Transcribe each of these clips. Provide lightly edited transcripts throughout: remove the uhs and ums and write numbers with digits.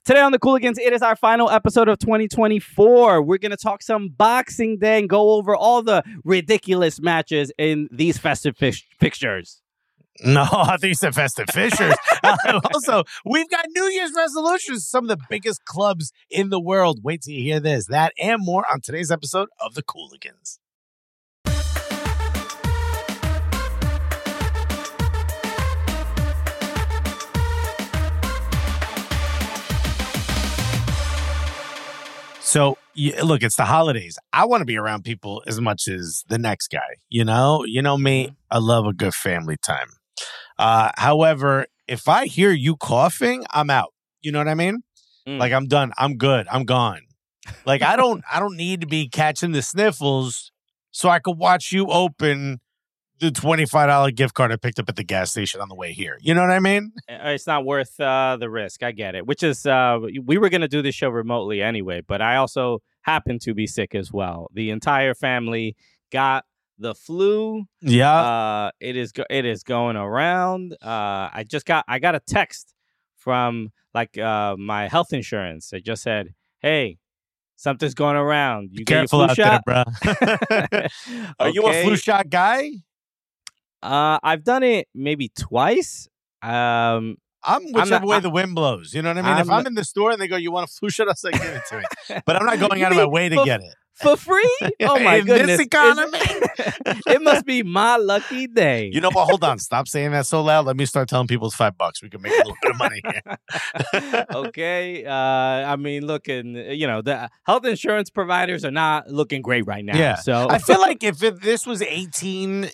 Today on the Cooligans, it is our final episode of 2024. We're going to talk some Boxing Day and go over all the ridiculous matches in these festive fixtures. No, I think you said festive fishers. Also, we've got New Year's resolutions, some of the biggest clubs in the world. Wait till you hear this, that, and more on today's episode of the Cooligans. So, look, it's the holidays. I want to be around people as much as the next guy. You know me. I love a good family time. However, if I hear you coughing, I'm out. You know what I mean? Like, I'm done. I'm good. I'm gone. Like, I don't need to be catching the sniffles so I could watch you open the $25 gift card I picked up at the gas station on the way here. You know what I mean? It's not worth the risk. I get it. Which is, we were going to do this show remotely anyway, but I also happen to be sick as well. The entire family got the flu. Yeah. It is going around. I got a text from my health insurance. It just said, "Hey, something's going around. You get your flu shot, bro." Are you a flu shot guy? I've done it maybe twice. I'm whichever way the wind blows. You know what I mean? If I'm in the store and they go, "You want a flu shot?" I'll say, "Give it to me." But I'm not going out of my way to get it. For free? Oh, my goodness. This economy? It must be my lucky day. You know what? Hold on. Stop saying that so loud. Let me start telling people it's $5. We can make a little bit of money here. Okay. I mean, look, the health insurance providers are not looking great right now. Yeah. So I feel like if this was 18,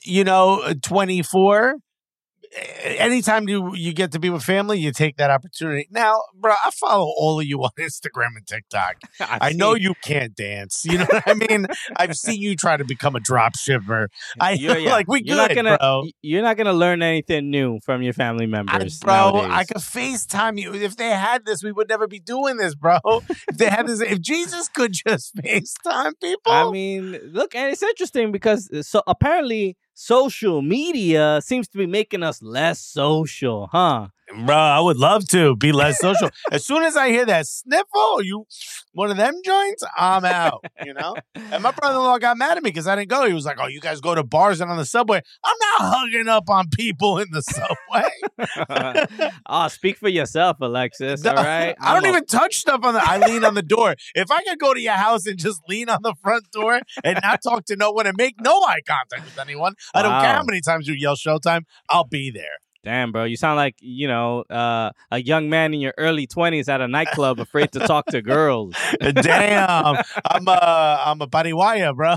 24, anytime you get to be with family, you take that opportunity. Now, bro, I follow all of you on Instagram and TikTok. I know you can't dance. You know what I mean? I've seen you try to become a drop shipper. Bro. You're not gonna learn anything new from your family members, bro. Nowadays. I could FaceTime you. If they had this, we would never be doing this, bro. If they had this, if Jesus could just FaceTime people. I mean, look, and it's interesting because apparently social media seems to be making us less social, huh? Bro, I would love to be less social. As soon as I hear that sniffle, one of them joints, I'm out, And my brother-in-law got mad at me because I didn't go. He was like, "Oh, you guys go to bars and on the subway." I'm not hugging up on people in the subway. Speak for yourself, Alexis, all right? I don't even touch stuff I lean on the door. If I could go to your house and just lean on the front door and not talk to no one and make no eye contact with anyone, I don't care how many times you yell showtime, I'll be there. Damn, bro. You sound like, a young man in your early 20s at a nightclub afraid to talk to girls. Damn. I'm a pariwaya, bro.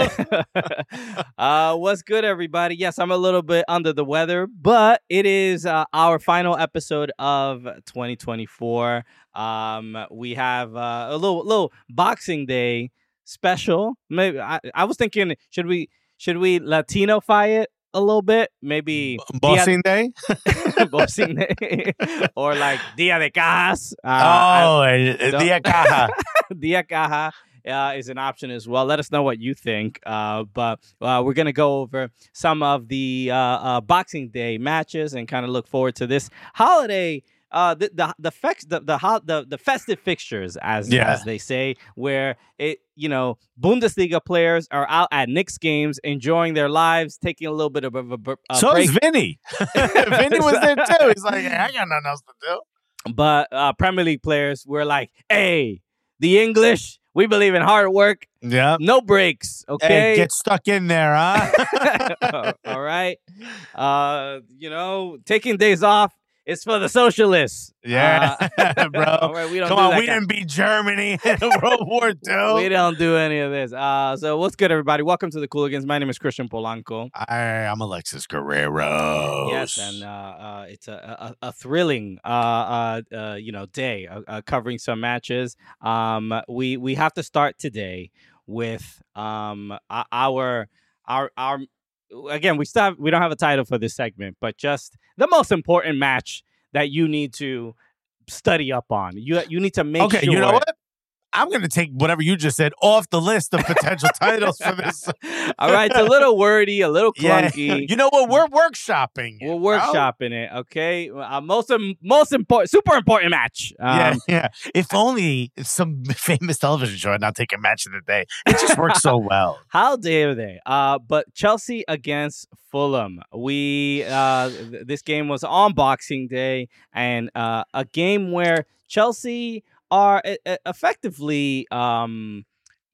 What's good, everybody? Yes, I'm a little bit under the weather, but it is our final episode of 2024. We have a little Boxing Day special. Maybe I was thinking, should we Latino-fy it a little bit? Maybe Boxing Day? Boxing Day. Or like Dia de Cajas. Dia Caja. Dia Caja is an option as well. Let us know what you think. But we're going to go over some of the Boxing Day matches and kind of look forward to this holiday. The festive fixtures, as they say, where Bundesliga players are out at Knicks games, enjoying their lives, taking a little bit of a break. So is Vinny. Vinny was there too. He's like, "Hey, I got nothing else to do." But Premier League players were like, "Hey, the English, we believe in hard work. Yeah, no breaks. Okay, hey, get stuck in there, huh?" All right. Taking days off. It's for the socialists. Yeah, bro. Right, we don't Come do on, that we didn't beat Germany in World War II. We don't do any of this. So what's good, everybody? Welcome to the Cooligans. My name is Christian Polanco. I'm Alexis Guerrero. Yes, and it's a thrilling day covering some matches. We have to start today with our again, we don't have a title for this segment, but just the most important match that you need to study up on. You need to make sure. Okay, you know what? I'm going to take whatever you just said off the list of potential titles for this. All right, it's a little wordy, a little clunky. Yeah. You know what? We're workshopping it. We're workshopping it, okay? Most important, super important match. Yeah. If only some famous television show had not taken match of the day. It just works so well. How dare they? But Chelsea against Fulham. This game was on Boxing Day, and a game where Chelsea are effectively, doing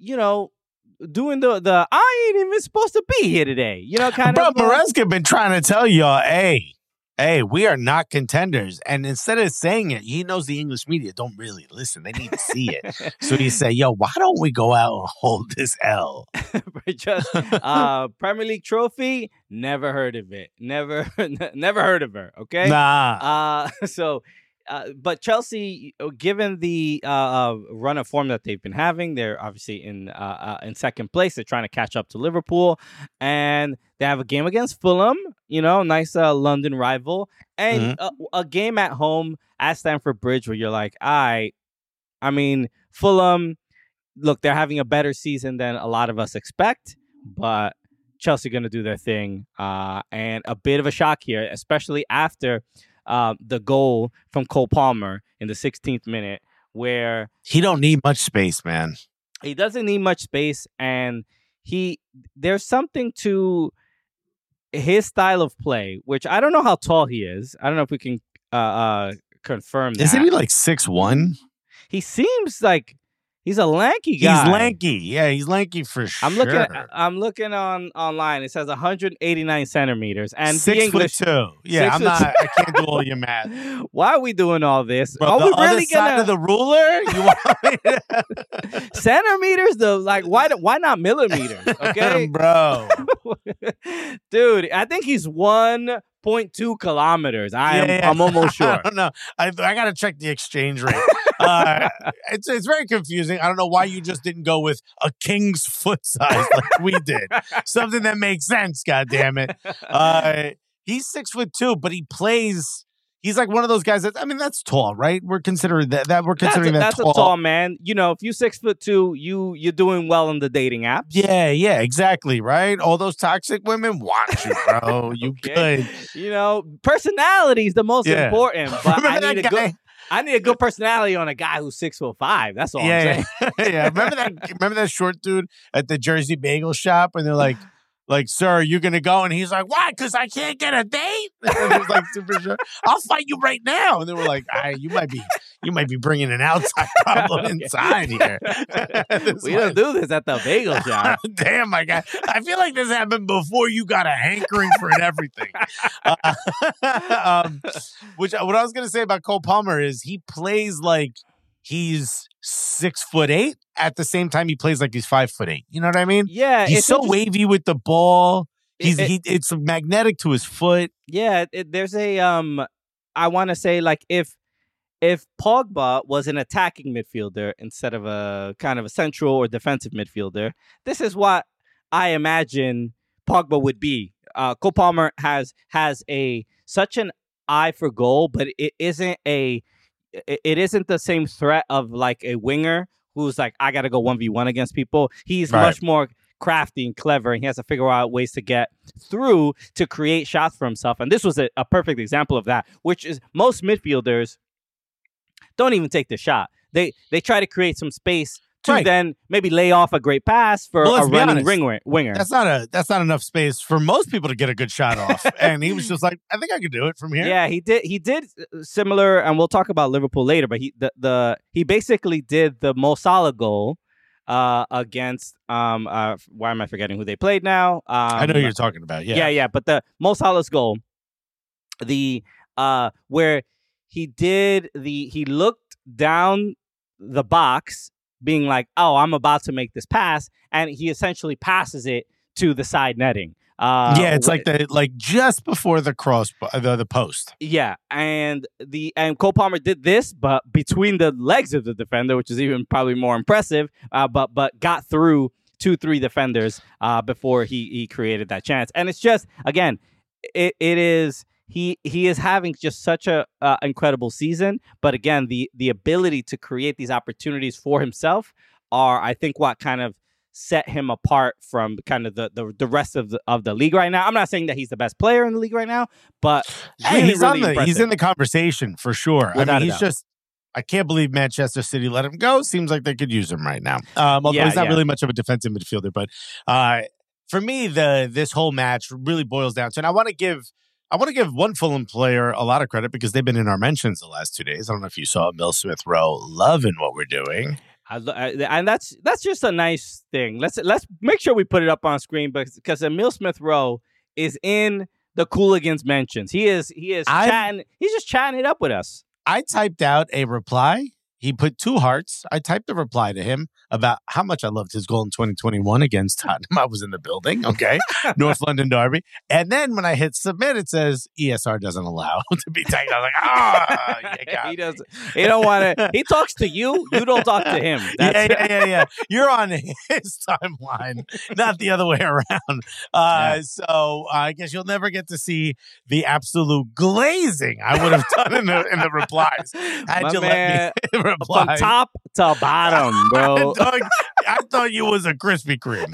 the I ain't even supposed to be here today. Kind Bro, of. Maresca been trying to tell y'all, hey, we are not contenders. And instead of saying it, he knows the English media don't really listen. They need to see it. So he said, yo, why don't we go out and hold this L? Just Premier League trophy, never heard of it. Never heard of her, okay? Nah. But Chelsea, given the run of form that they've been having, they're obviously in second place. They're trying to catch up to Liverpool, and they have a game against Fulham. Nice London rival, and a game at home at Stamford Bridge where you're like, Fulham. Look, they're having a better season than a lot of us expect, but Chelsea going to do their thing, and a bit of a shock here, especially after the goal from Cole Palmer in the 16th minute, where he don't need much space, man. He doesn't need much space, and there's something to his style of play, which I don't know how tall he is. I don't know if we can confirm that. Isn't he like 6'1"? He seems like he's a lanky guy. He's lanky. Yeah, he's lanky for sure. I'm looking online. It says 189 centimeters. And 6'2". Yeah, I can't do all your math. Why are we doing all this? Bro, are the we other really side of the ruler? You want me centimeters? Why not millimeters? Okay, bro. Dude, I think he's 1.2 kilometers. I'm almost sure. I don't know. I got to check the exchange rate. It's very confusing. I don't know why you just didn't go with a king's foot size like we did. Something that makes sense, God damn it. He's 6'2", but he plays. He's like one of those guys that's tall, right? We're considering that that's tall. A tall man. If you're 6'2", you're doing well in the dating apps. Yeah, exactly, right? All those toxic women want you, bro. You okay. Good. Personality is the most important. But I need a good personality on a guy who's 6'5". That's all I'm saying. Yeah. Remember that short dude at the Jersey Bagel Shop, and they're like, sir, are you gonna go? And he's like, why? Because I can't get a date. And he was like, super sure. I'll fight you right now. And they were like, you might be bringing an outside problem inside here. We don't do this at the bagel shop. Damn, my guy. I feel like this happened before you got a hankering for everything. What I was gonna say about Cole Palmer is he plays like he's 6'8". At the same time, he plays like he's 5'8". You know what I mean? Yeah, he's so wavy with the ball. It's magnetic to his foot. Yeah, there's a I want to say like if Pogba was an attacking midfielder instead of a kind of a central or defensive midfielder, this is what I imagine Pogba would be. Cole Palmer has such an eye for goal, but it isn't the same threat of like a winger who's like, I got to go 1v1 against people. He's much more crafty and clever, and he has to figure out ways to get through to create shots for himself. And this was a perfect example of that, which is most midfielders don't even take the shot. They try to create some space to then maybe lay off a great pass for a running winger. That's not enough space for most people to get a good shot off. And he was just like, I think I could do it from here. Yeah, he did similar, and we'll talk about Liverpool later, but he basically did the Mo Salah goal against why am I forgetting who they played now? I know who you're talking about. Yeah, but the Mo Salah's goal, where he looked down the box being like, oh, I'm about to make this pass, and he essentially passes it to the side netting. It's like just before the cross, the post. Yeah, and Cole Palmer did this, but between the legs of the defender, which is even probably more impressive. But got through 2-3 defenders before he created that chance. And it's just, again, it is he is having just such a incredible season. But again, the ability to create these opportunities for himself are, I think, what kind of set him apart from kind of the rest of the league right now. I'm not saying that he's the best player in the league right now, but hey, really he's in the conversation for sure. Without I mean, he's just. I can't believe Manchester City let him go. Seems like they could use him right now. Although he's not really much of a defensive midfielder, but for me, this whole match really boils down to, and I want to give one Fulham player a lot of credit because they've been in our mentions the last 2 days. I don't know if you saw Emile Smith Rowe loving what we're doing. And that's just a nice thing. Let's make sure we put it up on screen because Emile Smith Rowe is in the Cooligans mentions. He is chatting. He's just chatting it up with us. I typed out a reply. He put 2 hearts. I typed a reply to him about how much I loved his goal in 2021 against Tottenham. I was in the building, okay? North London derby. And then when I hit submit, it says ESR doesn't allow to be tagged. I was like, you got he doesn't. He don't want to. He talks to you. You don't talk to him. Yeah. You're on his timeline, not the other way around. So I guess you'll never get to see the absolute glazing I would have done in the replies. Had you let me reply. From top to bottom, bro. I thought you was a Krispy Kreme.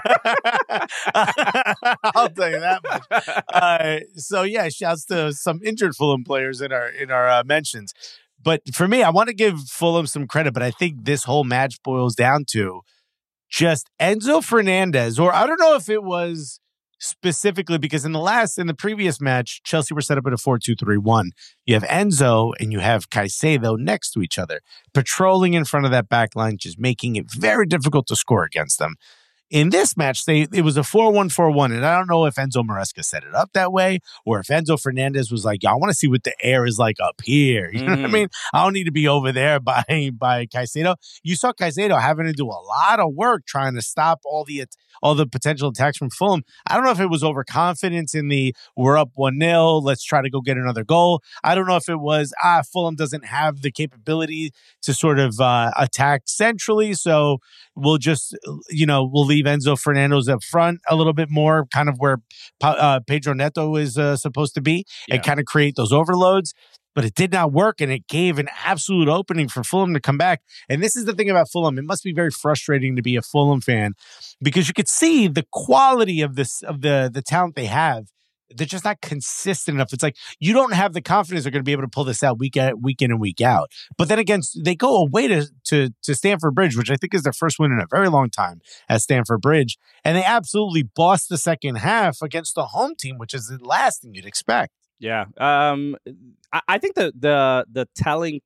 I'll tell you that much. So yeah, shouts to some injured Fulham players in our mentions. But for me, I want to give Fulham some credit, but I think this whole match boils down to just Enzo Fernandez, or I don't know if it was specifically because in the previous match, Chelsea were set up at a 4-2-3-1. You have Enzo and you have Caicedo next to each other, patrolling in front of that back line, just making it very difficult to score against them. In this match, it was a 4-1-4-1, and I don't know if Enzo Maresca set it up that way or if Enzo Fernandez was like, I want to see what the air is like up here. You know what I mean? I don't need to be over there by Caicedo. You saw Caicedo having to do a lot of work trying to stop all the potential attacks from Fulham. I don't know if it was overconfidence in we're up 1-0, let's try to go get another goal. I don't know if it was, Fulham doesn't have the capability to sort of attack centrally, so we'll just, we'll leave Enzo Fernandez up front a little bit more, kind of where Pedro Neto is supposed to be, and kind of create those overloads. But it did not work, and it gave an absolute opening for Fulham to come back. And this is the thing about Fulham. It must be very frustrating to be a Fulham fan because you could see the quality of the talent they have. They're just not consistent enough. It's like you don't have the confidence they're going to be able to pull this out week in and week out. But then again, they go away to Stamford Bridge, which I think is their first win in a very long time at Stamford Bridge. And they absolutely bossed the second half against the home team, which is the last thing you'd expect. Yeah. I think the telling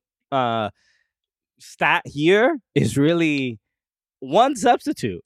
stat here is really one substitution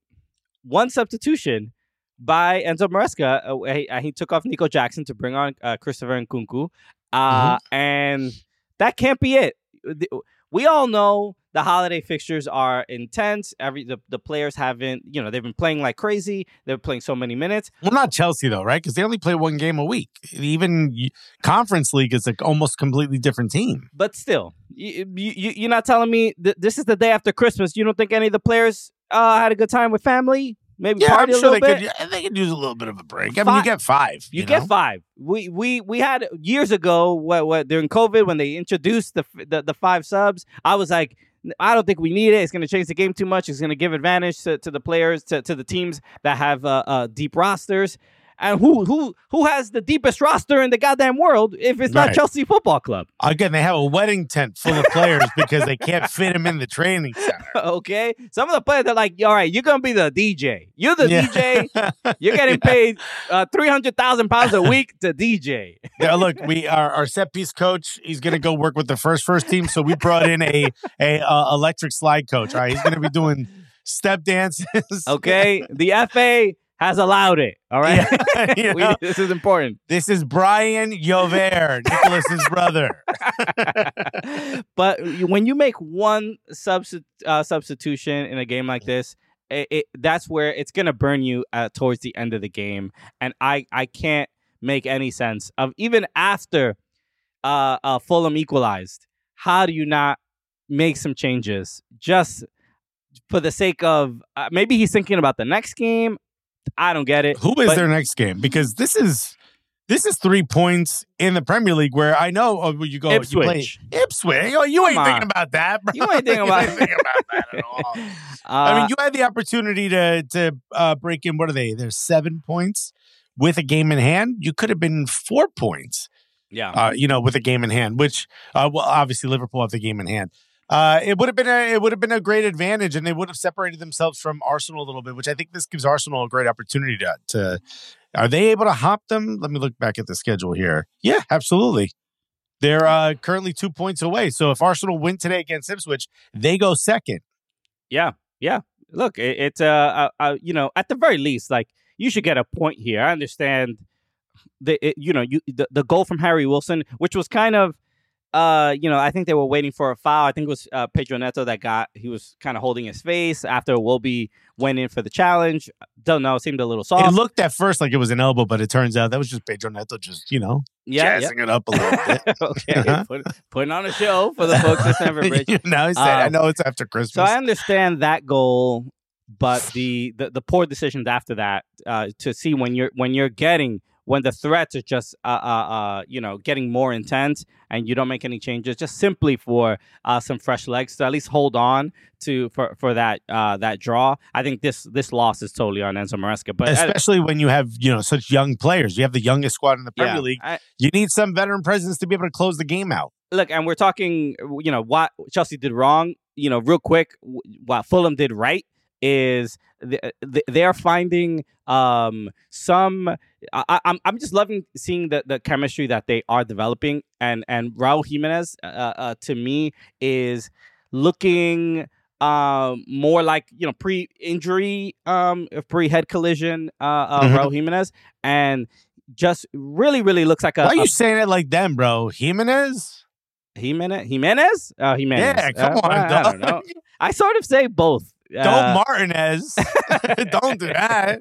by Enzo Maresca. He took off Nico Jackson to bring on Christopher Nkunku. And that can't be it. We all know the holiday fixtures are intense. The players haven't, they've been playing like crazy. They're playing so many minutes. Well, not Chelsea though, right? Because they only play one game a week. Even Conference League is like almost completely different team. But still, you're not telling me this is the day after Christmas. You don't think any of the players had a good time with family? Maybe party a little bit. They could use a little bit of a break. I mean, you get 5. You get 5. We had years ago what during COVID when they introduced the 5 subs. I was like, I don't think we need it. It's going to change the game too much. It's going to give advantage to the players, to the teams that have deep rosters. And who has the deepest roster in the goddamn world if it's not Chelsea Football Club? Again, they have a wedding tent full of players because they can't fit them in the training center. Okay. Some of the players are like, all right, you're going to be the DJ. You're the DJ. You're getting paid £300,000 a week to DJ. Yeah, look, our set piece coach, he's going to go work with the first team. So we brought in a electric slide coach. All right. He's going to be doing step dances. Okay. The FA has allowed it. All right. Yeah, this is important. This is Brian Jover, Nicholas's brother. But when you make one substitution in a game like this, that's where it's going to burn you towards the end of the game. And I can't make any sense of, even after Fulham equalized, how do you not make some changes just for the sake of maybe he's thinking about the next game? I don't get it. Who is their next game? Because this is This is 3 points in the Premier League where I know you go, Ipswich. you play Ipswich. Oh, you ain't thinking about that, bro. You ain't thinking about, thinking about that at all. I mean, you had the opportunity to break in. What are they? There's 7 points with a game in hand. You could have been 4 points. Yeah. With a game in hand, which obviously Liverpool have the game in hand. It would have been a great advantage, and they would have separated themselves from Arsenal a little bit, which I think this gives Arsenal a great opportunity to. Are they able to hop them? Let me look back at the schedule here. Yeah, absolutely. They're currently 2 points away. So if Arsenal win today against Ipswich, they go second. Yeah. Look, it's at the very least, like you should get a point here. I understand the goal from Harry Wilson, which was kind of. I think they were waiting for a foul. I think it was Pedro Neto he was kind of holding his face after Iwobi went in for the challenge. Don't know. It seemed a little soft. It looked at first like it was an elbow, but it turns out that was just Pedro Neto jazzing it up a little bit. Okay. Putting on a show for the folks at Stamford Bridge. Now he's saying, I know it's after Christmas. So I understand that goal, but the poor decisions after that to see when the threats are just getting more intense and you don't make any changes, just simply for some fresh legs to at least hold on for that draw. I think this loss is totally on Enzo Maresca, but especially when you have such young players. You have the youngest squad in the Premier League. You need some veteran presence to be able to close the game out. Look, and we're talking, what Chelsea did wrong. Real quick, what Fulham did right is they're finding some. I'm just loving seeing the chemistry that they are developing, and Raul Jimenez to me is looking more like pre-injury, pre-head collision Raul Jimenez, and just really looks like a. Why are you saying it like them, bro? Jimenez. Jimenez? Yeah, come on. I don't know. I sort of say both. Don't Martinez. Don't do that.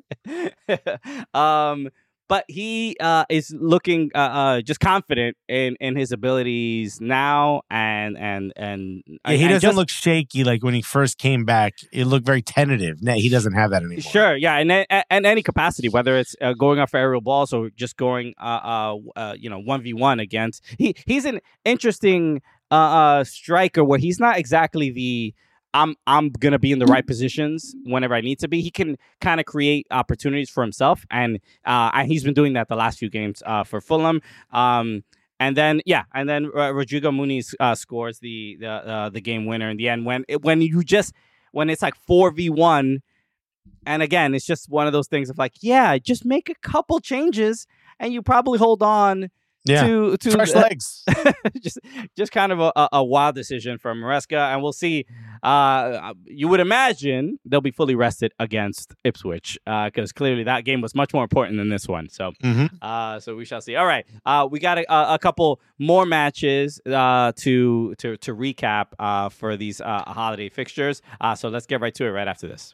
But he is looking just confident in his abilities now, and he doesn't look shaky like when he first came back. It looked very tentative. Nah, he doesn't have that anymore. Sure, yeah, and any capacity, whether it's going off for aerial balls or just going 1v1 against. He's an interesting striker where he's not exactly the. I'm gonna be in the right positions whenever I need to be. He can kind of create opportunities for himself, and he's been doing that the last few games for Fulham. And then Rodrigo Muniz scores the game winner in the end when it's like 4v1, and again it's just one of those things of like, just make a couple changes and you probably hold on. To fresh legs. just kind of a wild decision from Maresca, and we'll see. You would imagine they'll be fully rested against Ipswich because clearly that game was much more important than this one. So, so we shall see. All right, we got a couple more matches to recap for these holiday fixtures. So let's get right to it right after this.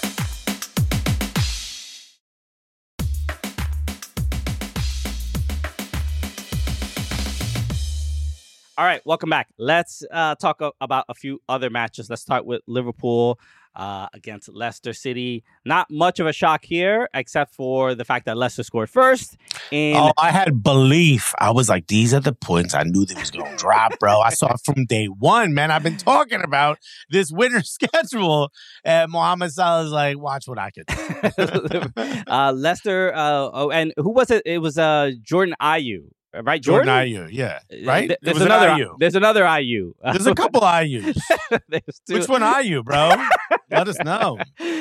All right, welcome back. Let's talk about a few other matches. Let's start with Liverpool against Leicester City. Not much of a shock here, except for the fact that Leicester scored first. I had belief. I was like, these are the points I knew they was going to drop, bro. I saw it from day one, man. I've been talking about this winter schedule. And Mohamed Salah's like, watch what I can do. Leicester, and who was it? It was Jordan Ayew. Right, Jordan Ayew, yeah. Right? There's another Ayew. There's another Ayew. There's a couple Ayews. Which one are you, bro? Let us know.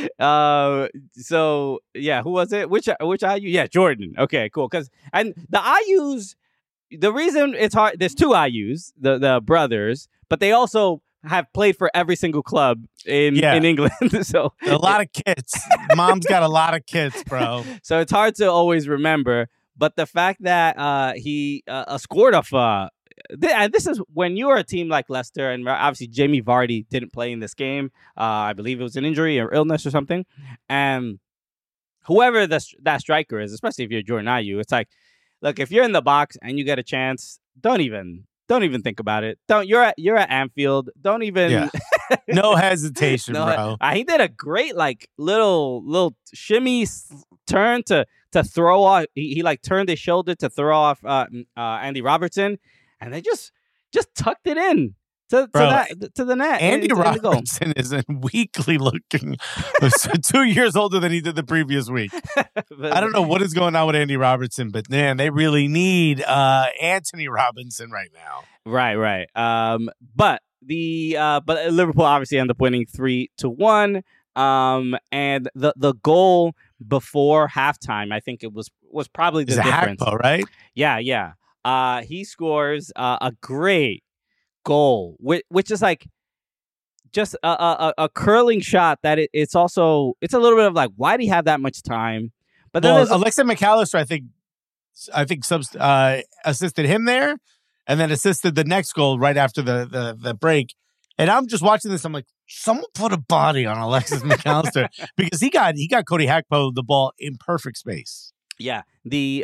So yeah, who was it? Which Ayew? Yeah, Jordan. Okay, cool. And the Ayews, the reason it's hard. There's two Ayews, the brothers, but they also have played for every single club in England. So a lot of kids. Mom's got a lot of kids, bro. So it's hard to always remember. But the fact that he scored off, and this is when you're a team like Leicester, and obviously Jamie Vardy didn't play in this game. I believe it was an injury or illness or something. And whoever that striker is, especially if you're Jordan Ayew, it's like, look, if you're in the box and you get a chance, don't even think about it. You're at Anfield. Don't even. Yeah. No hesitation, bro. He did a great little shimmy turned to throw off. He like turned his shoulder to throw off Andy Robertson, and they just tucked it in to the net. Andy Robertson is weakly looking. 2 years older than he did the previous week. I don't know what is going on with Andy Robertson, but man, they really need Anthony Robinson right now. Right. But Liverpool obviously ended up winning 3-1. And the goal before halftime, I think it was probably the difference. Hackpo, right? Yeah. He scores a great goal, which is like just a curling shot that it's a little bit of like, why do you have that much time? But then Alexa McAllister, I think assisted him there, and then assisted the next goal right after the break. And I'm just watching this. I'm like, someone put a body on Alexis McAllister because he got Cody Hackpo the ball in perfect space. Yeah, he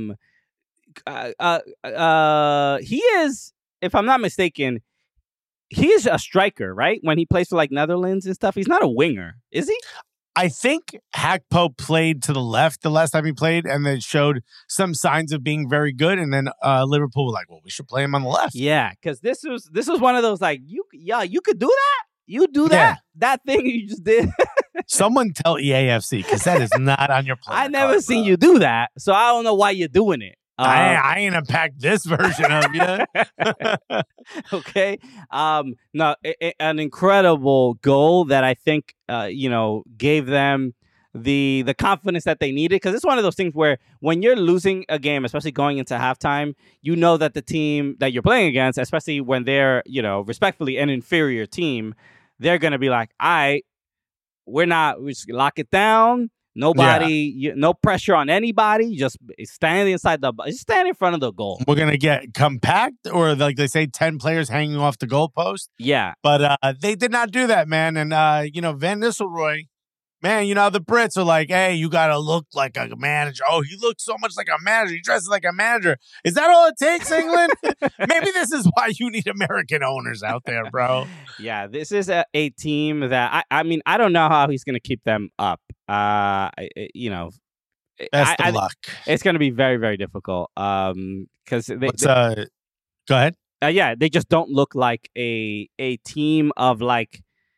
is, if I'm not mistaken, he is a striker, right? When he plays for like Netherlands and stuff, he's not a winger, is he? I think Hackpo played to the left the last time he played, and then showed some signs of being very good. And then Liverpool were like, "Well, we should play him on the left." Yeah, because this was one of those like, you could do that. You do that that thing you just did. Someone tell EAFC, because that is not on your plan. I never seen you do that, so I don't know why you're doing it. I ain't unpacked this version of you. Okay. No, an incredible goal that I think, gave them the confidence that they needed. Because it's one of those things where when you're losing a game, especially going into halftime, you know that the team that you're playing against, especially when they're, respectfully an inferior team, they're going to be like, all right, we just lock it down. Nobody, no pressure on anybody. Just stand in front of the goal. We're gonna get compact, or like they say, 10 players hanging off the goalpost. Yeah, but they did not do that, man. And Van Nistelrooy, man, the Brits are like, hey, you gotta look like a manager. Oh, he looks so much like a manager. He dresses like a manager. Is that all it takes, England? Maybe this is why you need American owners out there, bro. Yeah, this is a team that I mean, I don't know how he's gonna keep them up. Best of luck. It's going to be very, very difficult. Because go ahead. Yeah, they just don't look like a team of like.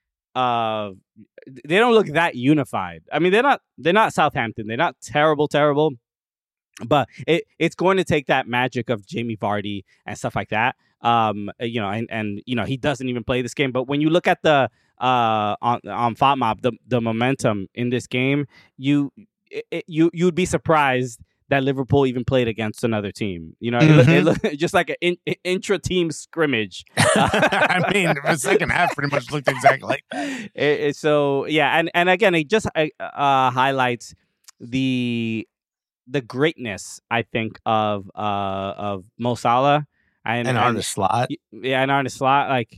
They don't look that unified. I mean, they're not Southampton. They're not terrible, but it's going to take that magic of Jamie Vardy and stuff like that. And he doesn't even play this game. But when you look at the on FOTMOB, the momentum in this game, you'd be surprised that Liverpool even played against another team. It looked just like an intra-team scrimmage. I mean, the second half pretty much looked exactly like that. So yeah, and again, it just highlights the greatness, I think, of Mo Salah and Arne Slot. Yeah, and Arne Slot, like.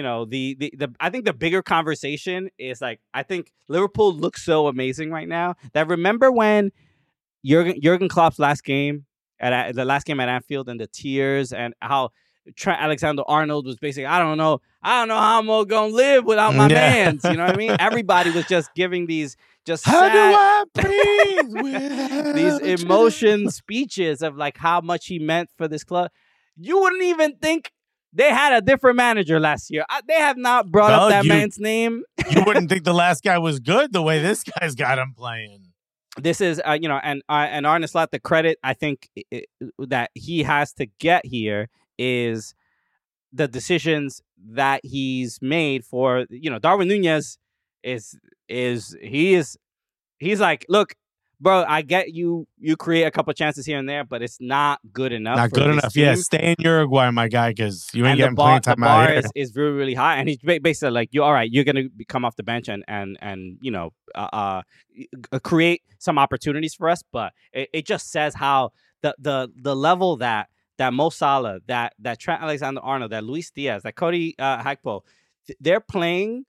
I think the bigger conversation is like, I think Liverpool looks so amazing right now that remember when Jurgen Klopp's last game at Anfield, and the tears, and how Trent Alexander-Arnold was basically, I don't know how I'm gonna live without my mans. You know what I mean? Everybody was just giving these just how sad, do I breathe these emotion speeches of like how much he meant for this club. You wouldn't even think they had a different manager last year. They have not brought up that man's name. You wouldn't think the last guy was good the way this guy's got him playing. This is, and Arne Slot, the credit I think that he has to get here is the decisions that he's made for, Darwin Nunez he's like, look, bro, I get you create a couple chances here and there, but it's not good enough. Not good enough. Team. Yeah, stay in Uruguay, my guy, because you ain't getting playing time out here. The bar is really, really high, and he's basically like, "You're all right. You're gonna come off the bench and create some opportunities for us." But it just says how the level that Mo Salah, that Trent Alexander-Arnold, that Luis Diaz, that Cody Hackpo, they're playing.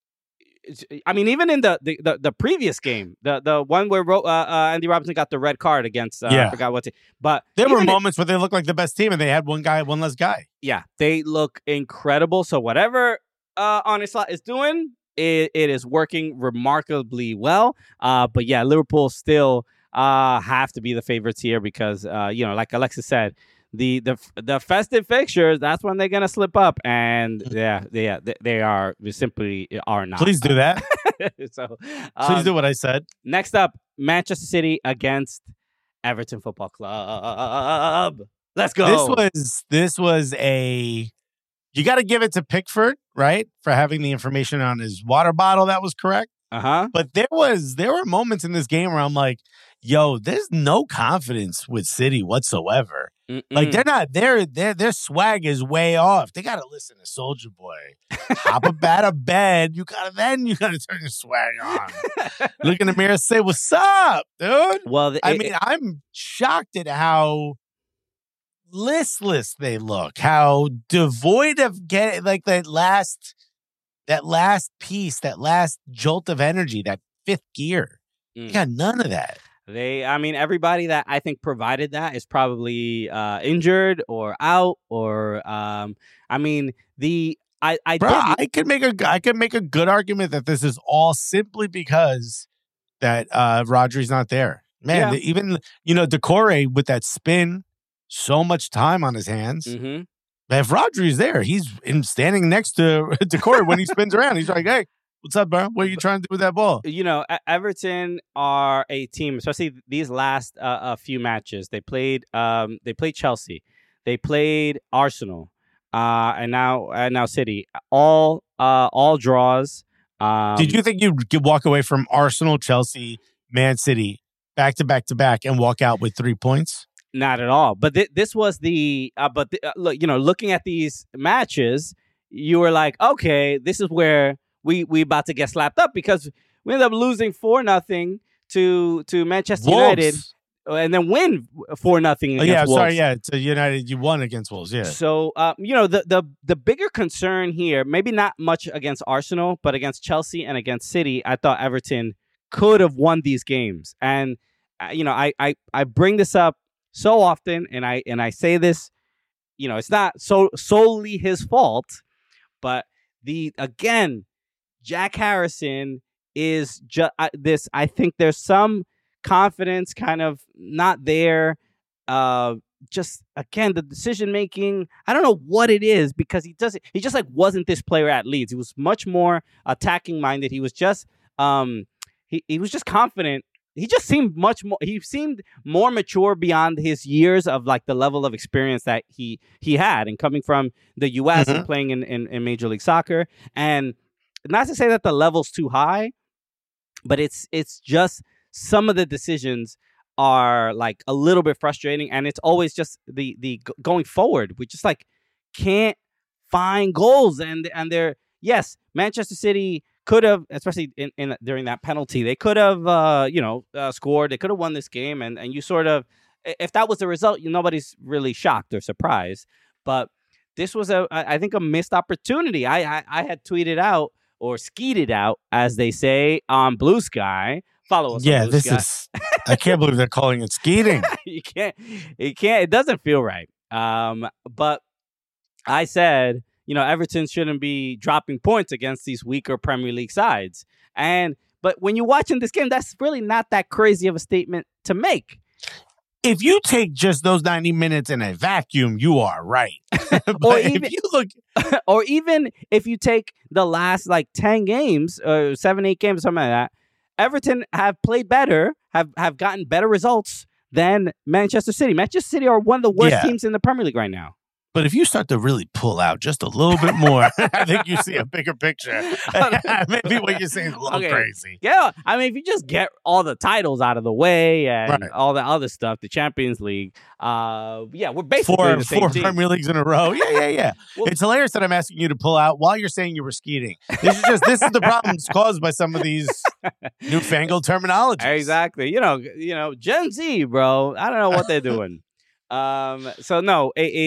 I mean, even in the previous game, the one where Andy Robertson got the red card against, I forgot what team. But there were moments where they looked like the best team, and they had one less guy. Yeah, they look incredible. So whatever Arne Slot is doing, it is working remarkably well. But yeah, Liverpool still have to be the favorites here because like Alexis said, the festive fixtures, that's when they're gonna slip up, and they are, they simply are not. Please do that. So Please do what I said. next up, Manchester City against Everton Football Club. Let's go. This was a, you got to give it to Pickford, right, for having the information on his water bottle that was correct. But there were moments in this game where I'm like, yo, there's no confidence with City whatsoever. Like they're not, their swag is way off. They got to listen to Soldier Boy. Hop up out of bed. You got to turn your swag on. Look in the mirror and say, what's up, dude? Well, I'm shocked at how listless they look, how devoid of getting, like, that last piece, that last jolt of energy, that fifth gear. You got none of that. Everybody that I think provided that is probably injured or out, or I could make a good argument that this is all simply because that Rodri's not there. Man, even Decore with that spin, so much time on his hands. If Rodri's there, he's standing next to Decore when he spins around. He's like, hey, what's up, bro? What are you trying to do with that ball? Everton are a team, especially these last few matches. They played Chelsea, they played Arsenal, and now City. All draws. Did you think you could walk away from Arsenal, Chelsea, Man City back to back to back and walk out with 3 points? Not at all. But this was look, looking at these matches, you were like, okay, this is where we about to get slapped up, because we ended up losing 4-0 to Manchester United, and then win 4-0 against Wolves. To United, you won against Wolves. Yeah. So the bigger concern here, maybe not much against Arsenal, but against Chelsea and against City, I thought Everton could have won these games. And I bring this up so often, and I say this, it's not solely his fault, but Jack Harrison is just this. I think there's some confidence kind of not there. Just again, the decision making, I don't know what it is, because he just like wasn't this player at Leeds. He was much more attacking minded. He was just he was just confident. He just seemed more mature beyond his years of like the level of experience that he had, and coming from the US and playing in Major League Soccer. And not to say that the level's too high, but it's just some of the decisions are like a little bit frustrating, and it's always just the going forward. We just like can't find goals, and they're, yes, Manchester City could have, especially in during that penalty, they could have scored. They could have won this game, and you sort of, if that was the result, nobody's really shocked or surprised. But this was I think a missed opportunity. I had tweeted out, or skeeted out, as they say, on Blue Sky. Follow us. Yeah, on Blue Sky. I can't believe they're calling it skeeting. You can't. It doesn't feel right. But I said, Everton shouldn't be dropping points against these weaker Premier League sides. But when you're watching this game, that's really not that crazy of a statement to make. If you take just those 90 minutes in a vacuum, you are right. Or even if you take the last like 10 games, 7-8 games, something like that, Everton have played better, have gotten better results than Manchester City. Manchester City are one of the worst teams in the Premier League right now. But if you start to really pull out just a little bit more, I think you see a bigger picture. Maybe what you're saying is a little crazy. Yeah, if you just get all the titles out of the way and all the other stuff, the Champions League, we're basically the same four team. Premier Leagues in a row. Yeah. Well, it's hilarious that I'm asking you to pull out while you're saying you were skeeting. This is the problems caused by some of these newfangled terminologies. Exactly. Gen Z, bro. I don't know what they're doing. So no,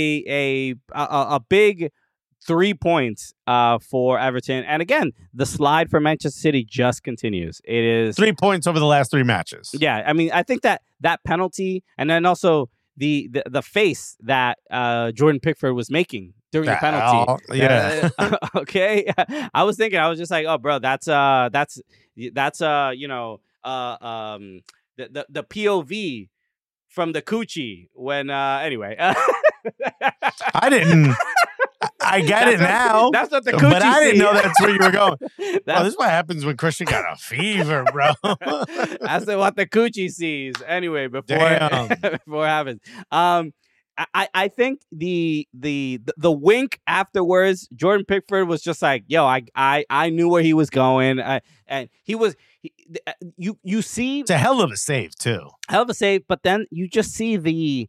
a big 3 points for Everton, and again, the slide for Manchester City just continues. It is 3 points over the last 3 matches. Yeah, I think that penalty, and then also the face that Jordan Pickford was making during the penalty. Okay, I was thinking, I was just like, oh, bro, that's the POV from the coochie when anyway. I didn't. I get it now. That's what the coochie but I didn't see. know that's where you were going. Well, this is what happens when Christian got a fever, bro. That's what the coochie sees. Anyway, before before it happens. I think the wink afterwards, Jordan Pickford was just like, yo, I knew where he was going. And you see, it's a hell of a save too. Hell of a save, but then you just see the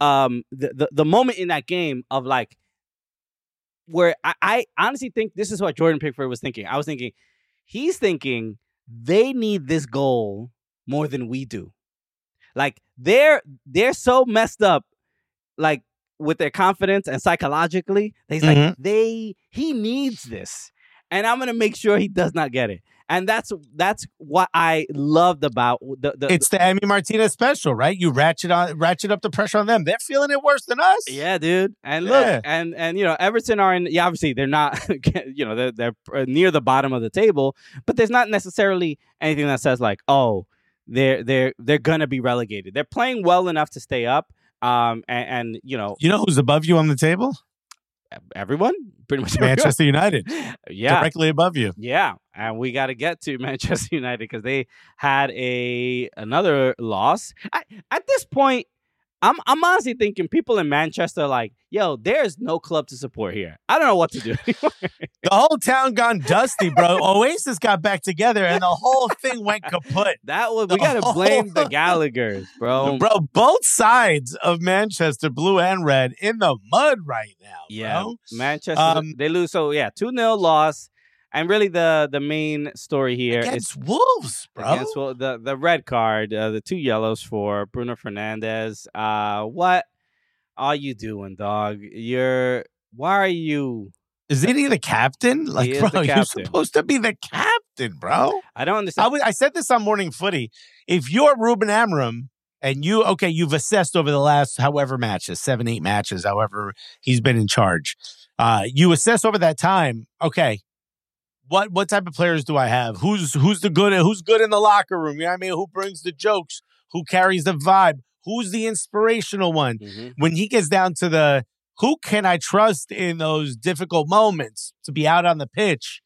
moment in that game of like where I honestly think this is what Jordan Pickford was thinking. I was thinking he's thinking they need this goal more than we do. Like they're so messed up, like with their confidence and psychologically. He's like he needs this, and I'm gonna make sure he does not get it. And that's what I loved about it's the Emi Martinez special, right? You ratchet up the pressure on them. They're feeling it worse than us. Yeah, dude. And look, and Everton are in. Yeah, obviously they're not. They're near the bottom of the table, but there's not necessarily anything that says like, oh, they're gonna be relegated. They're playing well enough to stay up. And you know who's above you on the table? Everyone, pretty much. Manchester United, yeah, directly above you. Yeah, and we got to get to Manchester United because they had another loss. At this point, I'm honestly thinking people in Manchester are like, yo, there's no club to support here. I don't know what to do. The whole town gone dusty, bro. Oasis got back together and the whole thing went kaput. We got to blame the Gallaghers, bro. Bro, both sides of Manchester, blue and red, in the mud right now, yeah, bro. Manchester, they lose. So, yeah, 2-0 loss. And really the main story here is Wolves, bro. Against the red card, the 2 yellows for Bruno Fernandes. What are you doing, dog? Why are you? Isn't he the captain? Like, bro, you're supposed to be the captain, bro. I don't understand. I said this on Morning Footy. If you're Ruben Amorim and you've assessed over the last however matches, 7-8 matches, however he's been in charge, you assess over that time. Okay. What type of players do I have? Who's good in the locker room? You know what I mean? Who brings the jokes? Who carries the vibe? Who's the inspirational one? Mm-hmm. When he gets down to who can I trust in those difficult moments to be out on the pitch?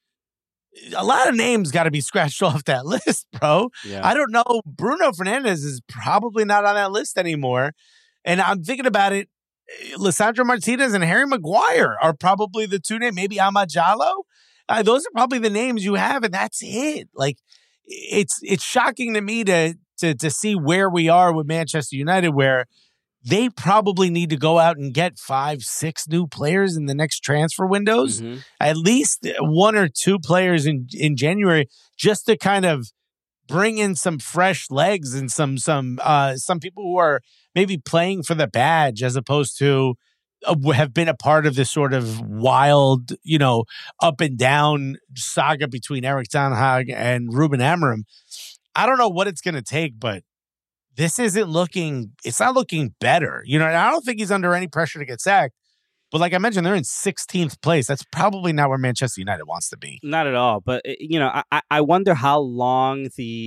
A lot of names got to be scratched off that list, bro. Yeah. I don't know. Bruno Fernandes is probably not on that list anymore. And I'm thinking about it. Lisandro Martinez and Harry Maguire are probably the two names. Maybe Amad Diallo. Those are probably the names you have, and that's it. Like, it's shocking to me to see where we are with Manchester United, where they probably need to go out and get 5-6 new players in the next transfer windows, at least 1 or 2 players in January, just to kind of bring in some fresh legs and some people who are maybe playing for the badge as opposed to have been a part of this sort of wild, up and down saga between Erik ten Hag and Ruben Amorim. I don't know what it's going to take, but it's not looking better. And I don't think he's under any pressure to get sacked. But like I mentioned, they're in 16th place. That's probably not where Manchester United wants to be. Not at all. But, I wonder how long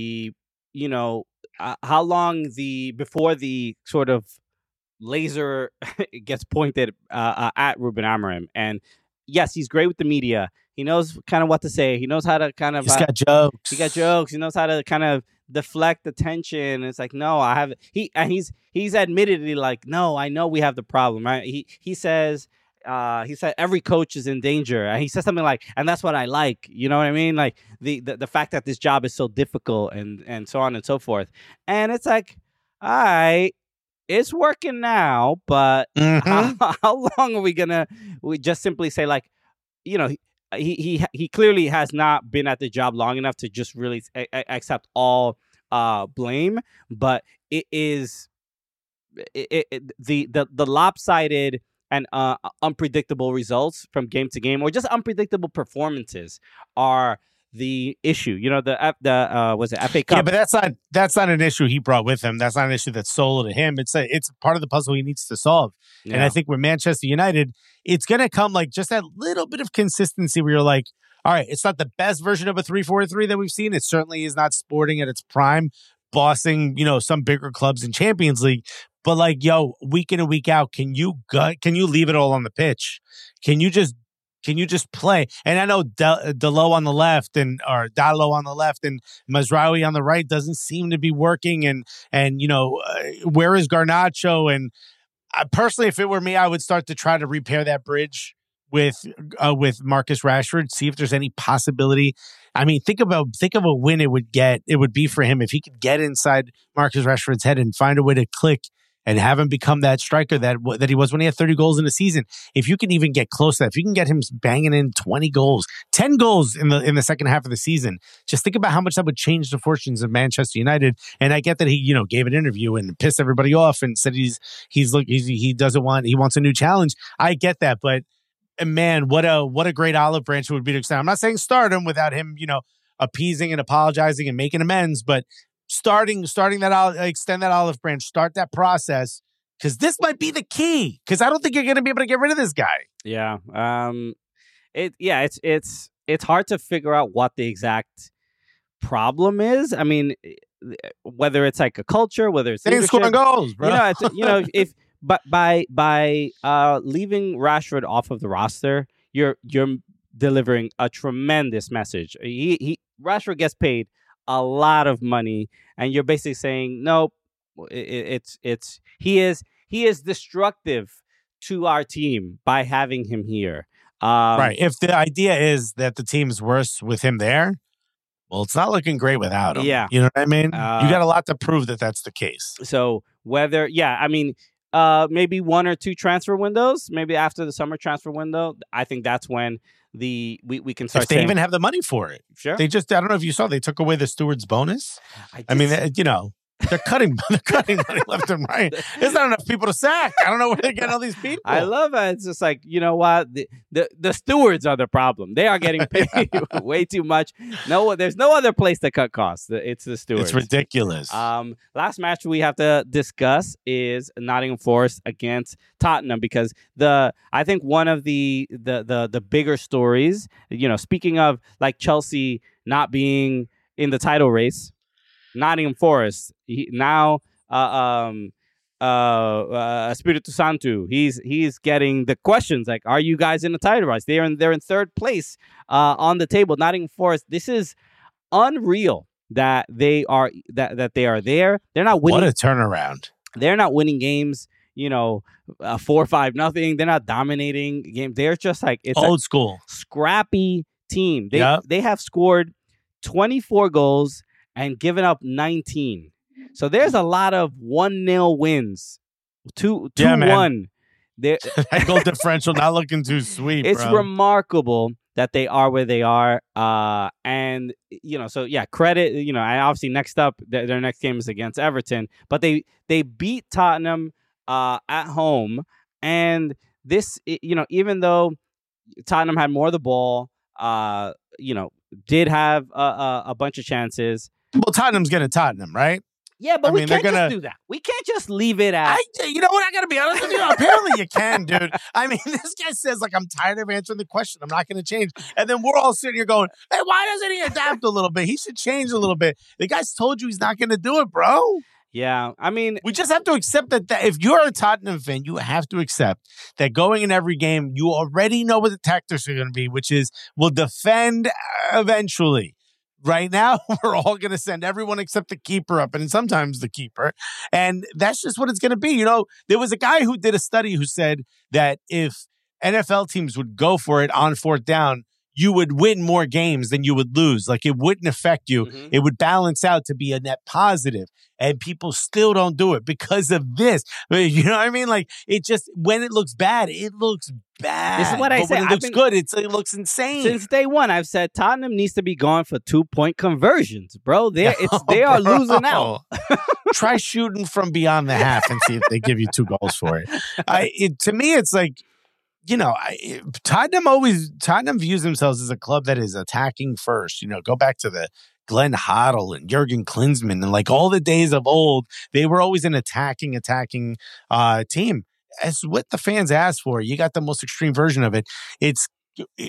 before the sort of laser gets pointed at Ruben Amorim. And yes, he's great with the media. He knows kind of what to say. He knows how to kind of... He's got jokes. He got jokes. He knows how to kind of deflect attention. It's like, no, I have... He's admittedly like, no, I know we have the problem. Right? He says... he said every coach is in danger. And he says something like, and that's what I like. You know what I mean? Like the fact that this job is so difficult and so on and so forth. And it's like, all right, it's working now, but how long are we just simply say like, he clearly has not been at the job long enough to just really accept all blame, but it is the lopsided and unpredictable results from game to game, or just unpredictable performances, are the issue. Was it FA Cup? Yeah, but that's not an issue he brought with him. That's not an issue that's solo to him. It's part of the puzzle he needs to solve. Yeah. And I think with Manchester United, it's going to come like just that little bit of consistency where you're like, all right, it's not the best version of a 3-4-3 that we've seen. It certainly is not Sporting at its prime, bossing, some bigger clubs in Champions League. But like, yo, week in and week out, can you leave it all on the pitch? Can you just play? And I know Dalot on the left or Dalot on the left and Mazraoui on the right doesn't seem to be working. And where is Garnacho? And personally, if it were me, I would start to try to repair that bridge with Marcus Rashford. See if there's any possibility. I mean, think of a win it would be for him if he could get inside Marcus Rashford's head and find a way to click and have him become that striker that he was when he had 30 goals in a season. If you can even get close to that, if you can get him banging in 20 goals, 10 gogoals in the second half of the season, just think about how much that would change the fortunes of Manchester United. And I get that he, gave an interview and pissed everybody off and said he wants a new challenge. I get that, but man, what a great olive branch it would be to extend. I'm not saying start him without him, appeasing and apologizing and making amends, but starting that extend that olive branch, start that process, because this might be the key. Because I don't think you're going to be able to get rid of this guy. Yeah, it's hard to figure out what the exact problem is. I mean, whether it's like a culture, whether it's leadership, scoring goals, bro. If but by leaving Rashford off of the roster, you're delivering a tremendous message. Rashford gets paid a lot of money, and you're basically saying, nope, he is destructive to our team by having him here. Right. If the idea is that the team's worse with him there, well, it's not looking great without him. Yeah. You know what I mean? You got a lot to prove that that's the case. So maybe one or two transfer windows, maybe after the summer transfer window, I think that's when we can start. If they even have the money for it. Sure. They just, I don't know if you saw, they took away the steward's bonus. I mean, they're cutting money left and right. There's not enough people to sack. I don't know where they're getting all these people. I love it. It's just like, you know what? The stewards are the problem. They are getting paid way too much. No, there's no other place to cut costs. It's the stewards. It's ridiculous. Last match we have to discuss is Nottingham Forest against Tottenham, because I think one of the bigger stories, speaking of like Chelsea not being in the title race, Nottingham Forest now Espiritu Santo, he's getting the questions like, are you guys in the title race? They're in third place on the table. Nottingham Forest, this is unreal that they are there. They're not winning. What a turnaround. They're not winning games, 4-5-0. They're not dominating games. They're just like, it's old school scrappy team. They have scored 24 goals and given up 19. So there's a lot of 1-0 wins. 2-1. That goal differential not looking too sweet, It's bro. remarkable that they are where they are. And, so yeah, credit, and obviously next up, their next game is against Everton. But they beat Tottenham at home. And this, even though Tottenham had more of the ball, did have a bunch of chances. Well, Tottenham's getting Tottenham, right? Yeah, but we can't just do that. We can't just leave it at... You know what? I got to be honest with you. Apparently you can, dude. I mean, this guy says, like, I'm tired of answering the question. I'm not going to change. And then we're all sitting here going, hey, why doesn't he adapt a little bit? He should change a little bit. The guy's told you he's not going to do it, bro. Yeah, I mean... We just have to accept that if you're a Tottenham fan, you have to accept that going in every game, you already know what the tactics are going to be, which is we'll defend eventually. Right now, we're all going to send everyone except the keeper up, and sometimes the keeper. And that's just what it's going to be. There was a guy who did a study who said that if NFL teams would go for it on fourth down, you would win more games than you would lose. Like, it wouldn't affect you. Mm-hmm. It would balance out to be a net positive. And people still don't do it because of this. You know what I mean? Like, it just, when it looks bad, it looks bad. This is what I said. When it looks good, it looks insane. Since day one, I've said Tottenham needs to be going for 2-point conversions, bro. They are losing out. Try shooting from beyond the half and see if they give you 2 goals for it. To me, it's like, Tottenham views themselves as a club that is attacking first. Go back to the Glenn Hoddle and Jurgen Klinsmann and like all the days of old. They were always an attacking team. It's what the fans asked for. You got the most extreme version of it. It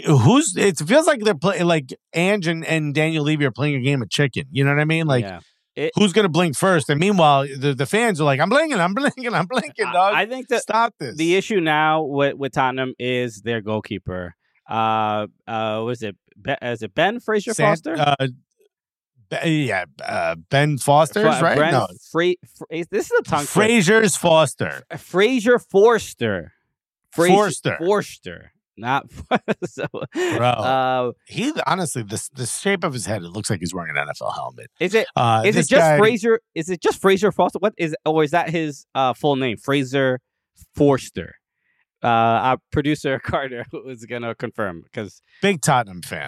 feels like they're playing like Ange and Daniel Levy are playing a game of chicken. You know what I mean? Like, who's going to blink first? And meanwhile, the fans are like, I'm blinking, dog. I think that stop this. The issue now with Tottenham is their goalkeeper. Was it? Is it Ben Fraser Foster? Ben Foster's right. No, this is a tongue. Fraser's Foster. Fraser Forster. Forster. Not so, bro. He honestly, the shape of his head, it looks like he's wearing an NFL helmet. Is it just Fraser? Is it just Fraser Foster? What is, or is that his full name? Fraser Forster. Our producer Carter was gonna confirm because big Tottenham fan.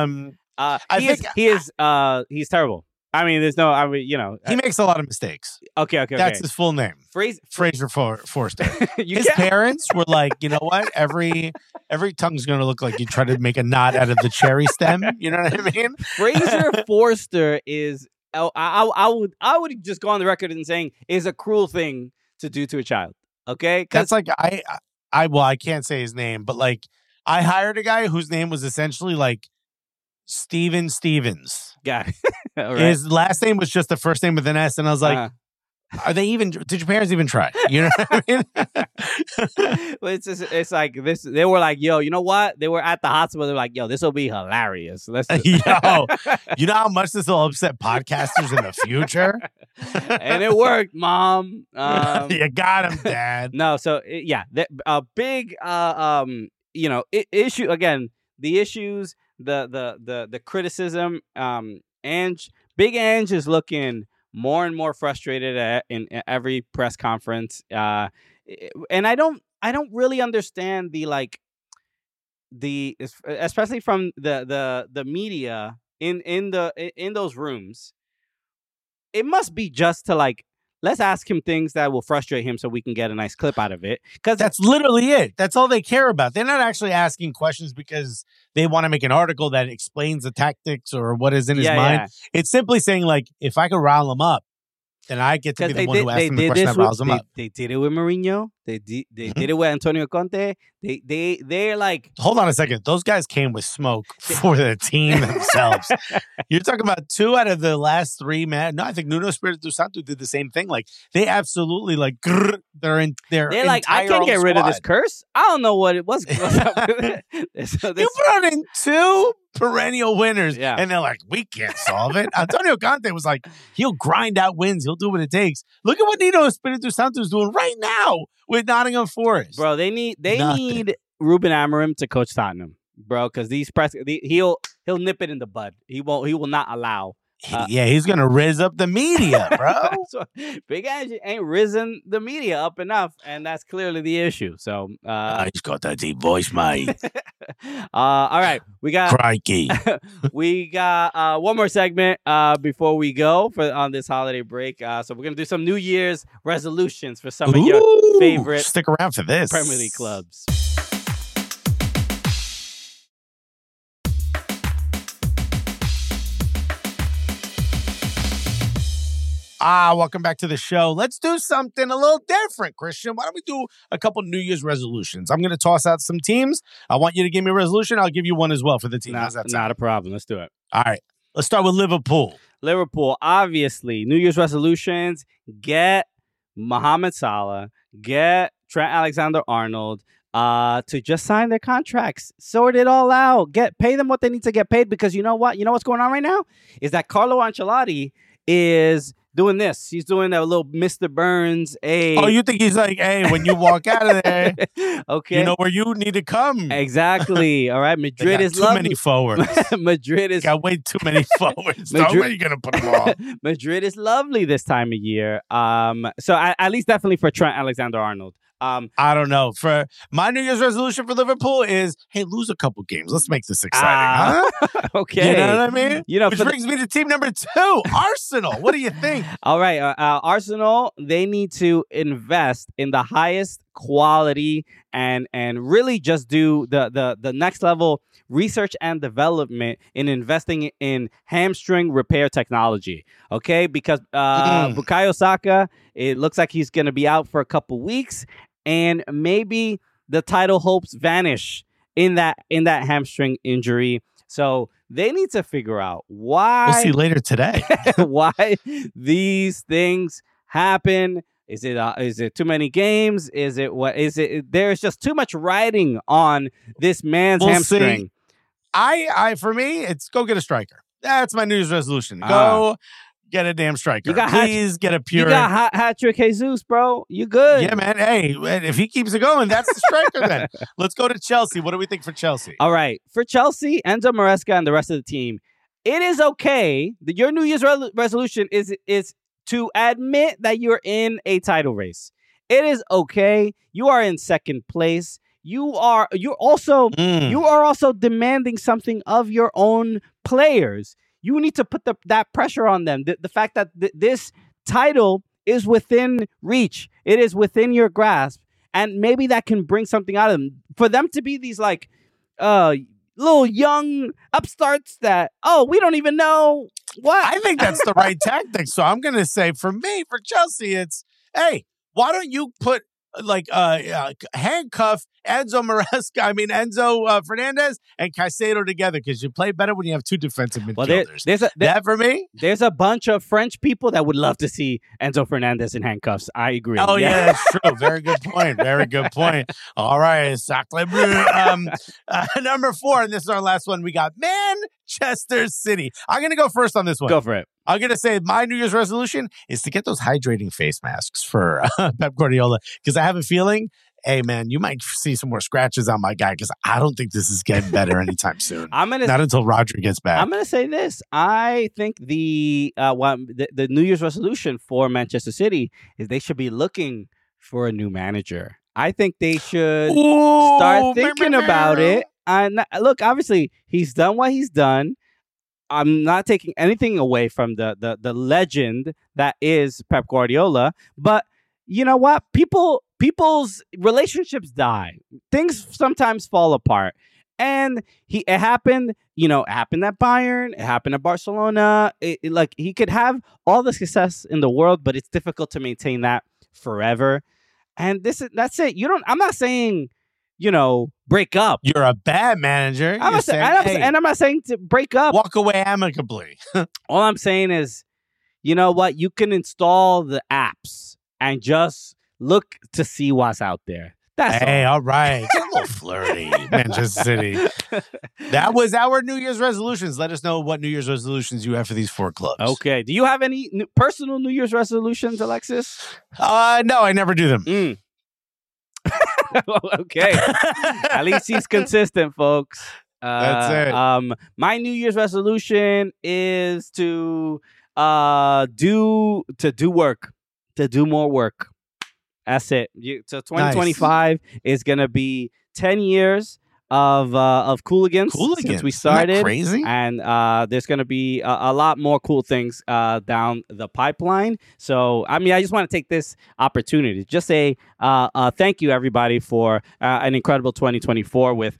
He's terrible. I mean, he makes a lot of mistakes. Okay. That's his full name. Fraser Forster. His parents were like, you know what? Every tongue's going to look like you try to make a knot out of the cherry stem. You know what I mean? Fraser Forster is, I would just go on the record and saying is a cruel thing to do to a child. Okay? That's like, I can't say his name, but like I hired a guy whose name was essentially like Steven Stevens. Got it. Right. His last name was just the first name with an S, and I was like, "Are they even? Did your parents even try?" You know what I mean? Well, it's like this. They were like, "Yo, you know what?" They were at the hospital. They're like, "Yo, this will be hilarious." Yo, you know how much this will upset podcasters in the future? And it worked, Mom. You got him, Dad. No, so a big issue again. The issues. The criticism, Big Ange is looking more and more frustrated in every press conference, and I don't really understand especially from the media in those rooms. It must be just to like, let's ask him things that will frustrate him so we can get a nice clip out of it. Because that's literally it. That's all they care about. They're not actually asking questions because they want to make an article that explains the tactics or what is in his mind. Yeah. It's simply saying, like, if I could rile him up, then I get to be the one who asks him the question that riles him up. They did it with Mourinho. They did it with Antonio Conte. They're like... Hold on a second. Those guys came with smoke for the team themselves. You're talking about 2 out of the last 3, man. No, I think Nuno Espirito Santo did the same thing. Like, they absolutely, like, they're like, I can't get rid of this curse. I don't know what it was. You brought in 2 perennial winners, and they're like, we can't solve it. Antonio Conte was like, he'll grind out wins. He'll do what it takes. Look at what Nuno Espirito Santo is doing right now with Nottingham Forest. Bro, they need Ruben Amorim to coach Tottenham, bro, because he'll nip it in the bud. He will not allow. He's gonna riz up the media, bro. So, Big Ange ain't risen the media up enough, and that's clearly the issue. So he's got that deep voice, mate. All right, we got crikey. We got one more segment before we go on this holiday break. So we're gonna do some New Year's resolutions for some of your favorite. Stick around for this Premier League clubs. Welcome back to the show. Let's do something a little different, Christian. Why don't we do a couple New Year's resolutions? I'm going to toss out some teams. I want you to give me a resolution. I'll give you one as well for the team. How's that sound? Not a problem. Let's do it. All right. Let's start with Liverpool. Obviously, New Year's resolutions, get Mohamed Salah, get Trent Alexander-Arnold to just sign their contracts. Sort it all out. Pay them what they need to get paid, because you know what? You know what's going on right now? Is that Carlo Ancelotti is doing this. He's doing a little Mr. Burns. Oh, you think he's like, hey, when you walk out of there, okay, you know where you need to come. Exactly. All right. Madrid is too many forwards. Madrid is got way too many forwards. Where are you gonna put them all? Madrid is lovely this time of year. So at least definitely for Trent Alexander-Arnold. I don't know. For my New Year's resolution for Liverpool is, hey, lose a couple games. Let's make this exciting, huh? Okay. You know what I mean? Which brings me to team number 2, Arsenal. What do you think? All right. Arsenal, they need to invest in the highest quality and really just do the next level research and development in investing in hamstring repair technology. Okay? Because Bukayo Saka, it looks like he's going to be out for a couple weeks. And maybe the title hopes vanish in that hamstring injury. So they need to figure out why. We'll see later today. Why these things happen. Is it too many games? Is it what is it? There's just too much riding on this man's hamstring. See. I for me, it's go get a striker. That's my New Year's resolution. Go get a damn striker. Please get a pure. You got hat trick Jesus, bro. You good? Yeah, man. Hey, if he keeps it going, that's the striker then. Let's go to Chelsea. What do we think for Chelsea? All right. For Chelsea, Enzo Maresca and the rest of the team, it is okay. Your New Year's resolution is to admit that you're in a title race. It is okay. You are in second place. You are also demanding something of your own players. You need to put that pressure on them. The fact that this title is within reach. It is within your grasp. And maybe that can bring something out of them. For them to be these like little young upstarts that, we don't even know what. I think that's the right tactic. So I'm going to say for Chelsea, it's, hey, why don't you put handcuff Enzo Fernandez and Caicedo together, because you play better when you have two defensive midfielders. That for me? There's a bunch of French people that would love to see Enzo Fernandez in handcuffs. I agree. Oh, yeah, that's true. Very good point. Very good point. All right, Sacre Bleu. Number 4, and this is our last one. We got Manchester City. I'm going to go first on this one. Go for it. I'm going to say my New Year's resolution is to get those hydrating face masks for Pep Guardiola, because I have a feeling, hey, man, you might see some more scratches on my guy, because I don't think this is getting better anytime soon. Not until Rodri gets back. I'm going to say this. I think the New Year's resolution for Manchester City is they should be looking for a new manager. I think they should start thinking about it. And look, obviously, he's done what he's done. I'm not taking anything away from the legend that is Pep Guardiola, but you know what? People's relationships die. Things sometimes fall apart, and it happened. It happened at Bayern. It happened at Barcelona. Like he could have all the success in the world, but it's difficult to maintain that forever. And that's it. I'm not saying, break up. You're a bad manager. I'm not saying to break up. Walk away amicably. All I'm saying is, you know what? You can install the apps and just look to see what's out there. That's all right. Get a little flirty, Manchester City. That was our New Year's resolutions. Let us know what New Year's resolutions you have for these 4 clubs. Okay. Do you have any personal New Year's resolutions, Alexis? No, I never do them. Okay. At least he's consistent, folks. That's it. My New Year's resolution is to do more work. That's it. So 2025 is gonna be 10 years of Cooligans since we started. Isn't that crazy? And there's gonna be a lot more cool things down the pipeline. So I just want to take this opportunity to just say thank you everybody for an incredible 2024 with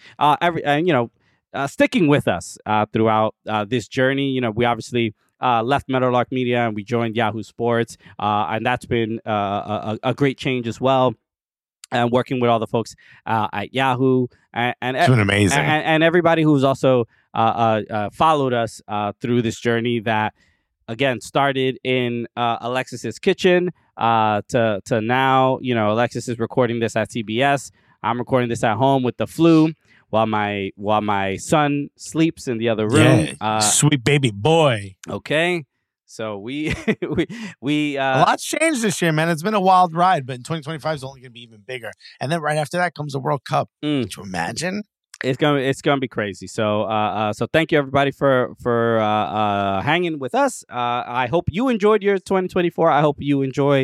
sticking with us throughout this journey. We obviously left Meadowlark Media and we joined Yahoo Sports, and that's been a great change as well. And working with all the folks at Yahoo, and it's been amazing, and everybody who's also followed us through this journey that again started in Alexis's kitchen to now. Alexis is recording this at CBS. I'm recording this at home with the flu while my son sleeps in the other room. Yeah, sweet baby boy. Okay. So we a lot's changed this year, man. It's been a wild ride, but in 2025 is only going to be even bigger. And then right after that comes the World Cup. Could you imagine? It's gonna be crazy. So thank you everybody for hanging with us. I hope you enjoyed your 2024. I hope you enjoy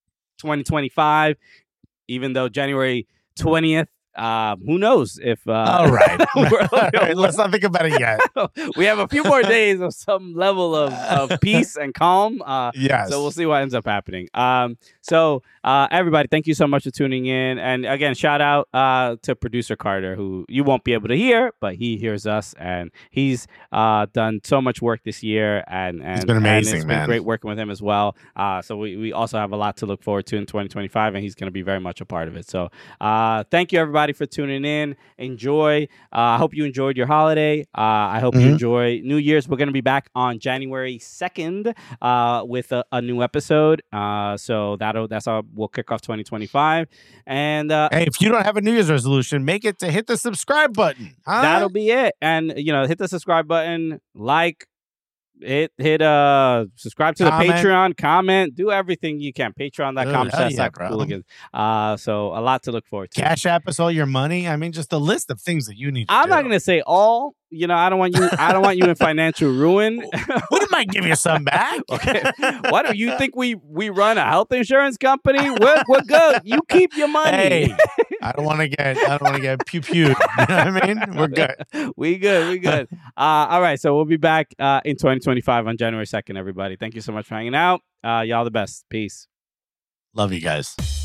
2025. Even though January 20th. Who knows if all right. Let's not think about it yet. We have a few more days of some level of peace and calm. Yes. So we'll see what ends up happening. So everybody, thank you so much for tuning in. And again, shout out to producer Carter, who you won't be able to hear, but he hears us, and he's done so much work this year, and it's been amazing, it's been great working with him as well. So we also have a lot to look forward to in 2025, and he's going to be very much a part of it. So thank you, everybody. everybody for tuning in. Enjoy. I hope you enjoyed your holiday. I hope you enjoy New Year's. We're going to be back on January 2nd with a new episode. So that's how we'll kick off 2025. And hey, if you don't have a New Year's resolution, make it to hit the subscribe button. Huh? That'll be it. And hit the subscribe button, like, hit subscribe to Comment. the Patreon, comment, do everything you can. Patreon.com/Hooligans. So a lot to look forward to. Cash App us all your money. I mean, just a list of things that you need to do. I'm not gonna say all. I don't want you in financial ruin. We might give you some back. Okay. Why do you think we run a health insurance company? We're good. You keep your money. Hey, I don't want to get pew-pewed. You know what I mean? We're good. We good. All right. So we'll be back in 2025 on January 2nd, everybody. Thank you so much for hanging out. Y'all the best. Peace. Love you guys.